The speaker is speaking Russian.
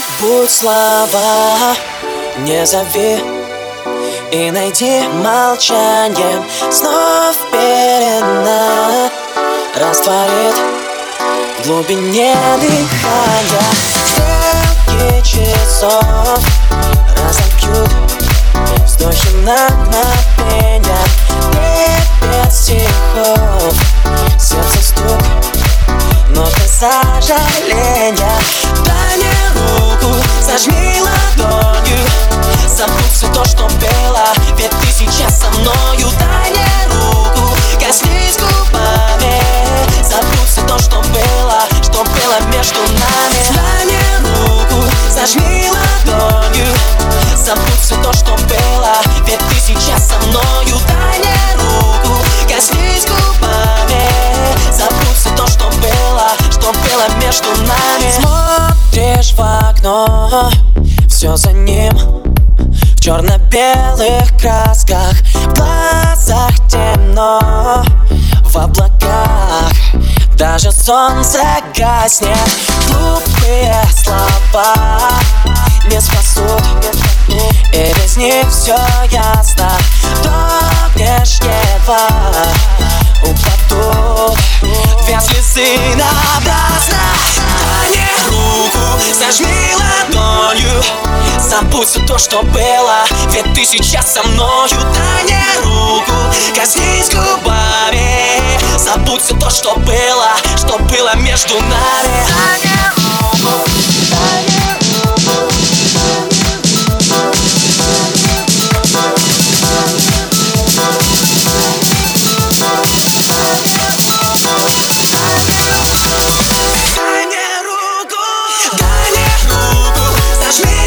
забудь слова, не зови и найди молчанием снов пелена растворит в глубине дыхания. Стрелки часов разобьют вздохи на мгновенье. Пепец стихов, сердце стук, ноты сожаления. Дай мне руку, зажми ладонью, забудь все то, что было, ведь ты сейчас со мною. Дай мне руку, коснись губами, забудь все то, что было между нами. Дай мне руку, зажми ладонью, забудь все то, что было, ведь ты сейчас со мною. Дай мне руку, коснись губами, забудь все то, что было между нами. Смотришь в окно, все за ним в черно-белых красках. В глазах темно, в облаках даже солнце гаснет. Глупые слова не спасут, и без них все ясно. До внешнего упадут две слезы напрасно. Дай мне руку, зажми ладонью, забудь все то, что было, ведь ты сейчас со мною. Дай мне руку, коснись губами, забудь все то, что было между нами. Дай мне руку, дай мне руку. Дай мне руку, зажми